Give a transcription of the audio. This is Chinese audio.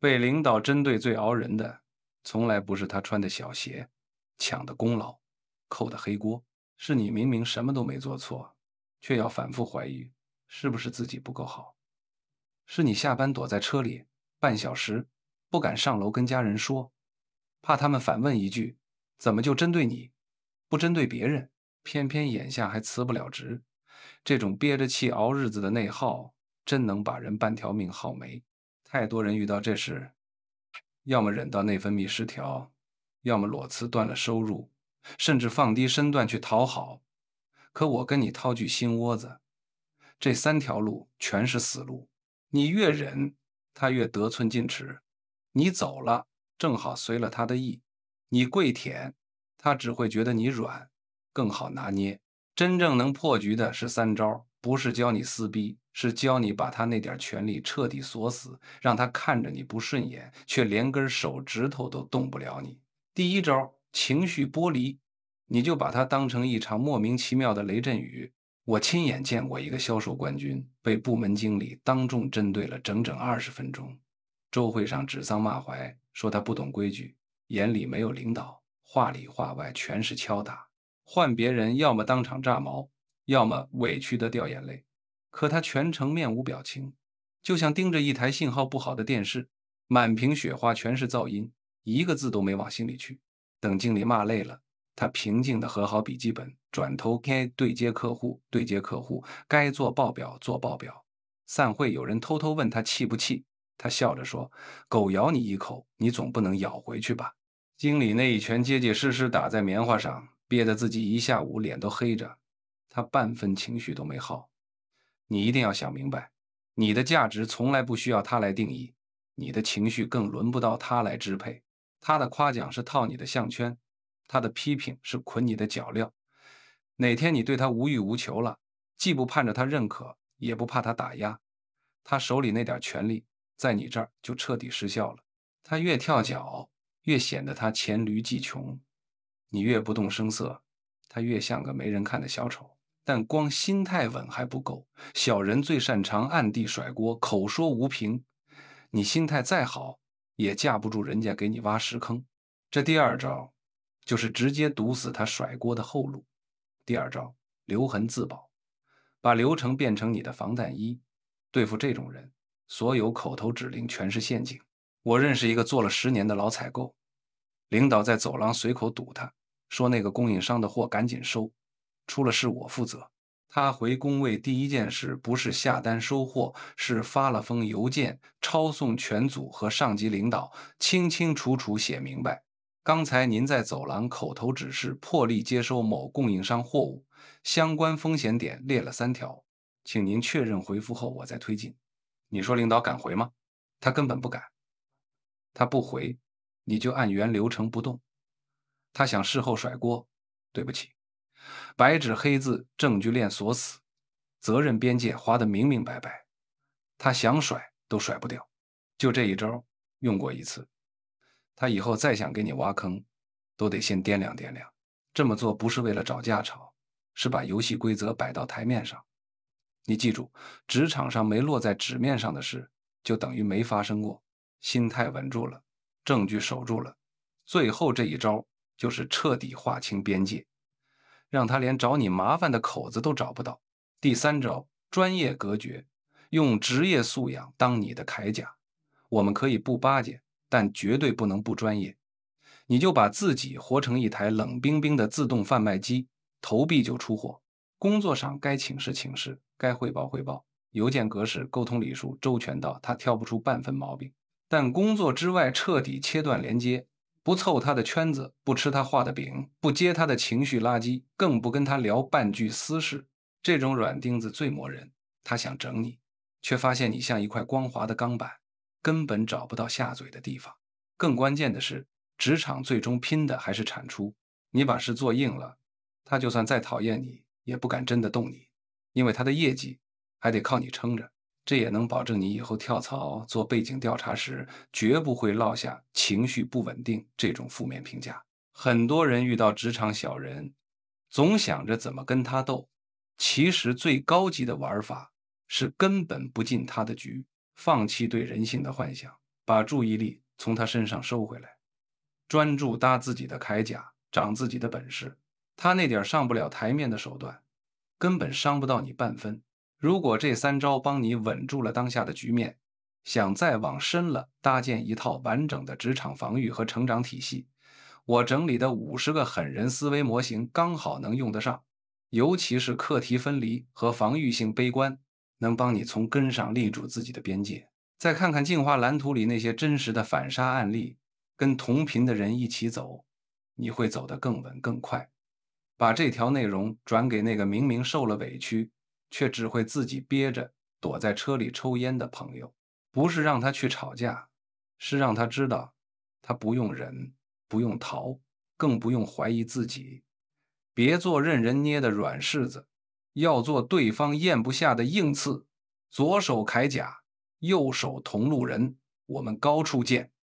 被领导针对最熬人的，从来不是他穿的小鞋、抢的功劳、扣的黑锅，是你明明什么都没做错，却要反复怀疑是不是自己不够好。是你下班躲在车里半小时，不敢上楼跟家人说，怕他们反问一句：怎么就针对你，不针对别人？偏偏眼下还辞不了职，这种憋着气熬日子的内耗，真能把人半条命耗没。太多人遇到这事，要么忍到内分泌失调，要么裸辞断了收入，甚至放低身段去讨好。可我跟你掏句心窝子，这三条路全是死路，你越忍，他越得寸进尺。你走了，正好随了他的意；你跪舔，他只会觉得你软，更好拿捏。真正能破局的是三招，不是教你撕逼，是教你把他那点权利彻底锁死，让他看着你不顺眼，却连根手指头都动不了你。第一招，情绪剥离，你就把它当成一场莫名其妙的雷阵雨。我亲眼见过一个销售冠军被部门经理当众针对了整整20分钟，周会上指桑骂槐，说他不懂规矩，眼里没有领导，话里话外全是敲打。换别人要么当场炸毛，要么委屈得掉眼泪，可他全程面无表情，就像盯着一台信号不好的电视，满屏雪花全是噪音，一个字都没往心里去。等经理骂累了，他平静地合好笔记本，转头该对接客户对接客户，该做报表做报表。散会有人偷偷问他气不气，他笑着说：狗咬你一口，你总不能咬回去吧。经理那一拳结结实实打在棉花上，憋得自己一下午脸都黑着，他半分情绪都没耗。你一定要想明白，你的价值从来不需要他来定义，你的情绪更轮不到他来支配。他的夸奖是套你的项圈，他的批评是捆你的脚镣。哪天你对他无欲无求了，既不盼着他认可，也不怕他打压，他手里那点权力在你这儿就彻底失效了。他越跳脚，越显得他黔驴技穷；你越不动声色，他越像个没人看的小丑。但光心态稳还不够，小人最擅长暗地甩锅，口说无凭。你心态再好，也架不住人家给你挖石坑。这第二招，就是直接堵死他甩锅的后路。第二招，留痕自保，把流程变成你的防弹衣。对付这种人，所有口头指令全是陷阱。我认识一个做了10年的老采购，领导在走廊随口堵他，说那个供应商的货赶紧收，出了事我负责。他回工位第一件事不是下单收货，是发了封邮件，抄送全组和上级领导，清清楚楚写明白。刚才您在走廊口头指示破例接收某供应商货物，相关风险点列了3条，请您确认回复后我再推进。你说领导敢回吗？他根本不敢。他不回，你就按原流程不动。他想事后甩锅，对不起，白纸黑字，证据链锁死，责任边界划得明明白白，他想甩都甩不掉。就这一招，用过一次，他以后再想给你挖坑，都得先掂量掂量。这么做不是为了找架吵，是把游戏规则摆到台面上。你记住，职场上没落在纸面上的事，就等于没发生过。心态稳住了，证据守住了，最后这一招就是彻底划清边界，让他连找你麻烦的口子都找不到。第三招，专业隔绝，用职业素养当你的铠甲。我们可以不巴结，但绝对不能不专业。你就把自己活成一台冷冰冰的自动贩卖机，投币就出货。工作上该请示请示，该汇报汇报，邮件格式、沟通礼数周全到他挑不出半分毛病。但工作之外彻底切断连接，不凑他的圈子，不吃他画的饼，不接他的情绪垃圾，更不跟他聊半句私事。这种软钉子最磨人，他想整你，却发现你像一块光滑的钢板，根本找不到下嘴的地方。更关键的是，职场最终拼的还是产出。你把事做硬了，他就算再讨厌你，也不敢真的动你，因为他的业绩还得靠你撑着。这也能保证你以后跳槽做背景调查时，绝不会落下情绪不稳定这种负面评价。很多人遇到职场小人，总想着怎么跟他斗，其实最高级的玩法是根本不进他的局，放弃对人性的幻想。 把注意力从他身上收回来，专注搭自己的铠甲，长自己的本事。他那点上不了台面的手段，根本伤不到你半分。如果这3招帮你稳住了当下的局面，想再往深了搭建一套完整的职场防御和成长体系，我整理的50个狠人思维模型刚好能用得上。尤其是课题分离和防御性悲观，能帮你从根上立住自己的边界。再看看进化蓝图里那些真实的反杀案例，跟同频的人一起走，你会走得更稳更快。把这条内容转给那个明明受了委屈，却只会自己憋着躲在车里抽烟的朋友，不是让他去吵架，是让他知道，他不用忍，不用逃，更不用怀疑自己。别做任人捏的软柿子，要做对方咽不下的硬刺。左手铠甲，右手同路人，我们高处见。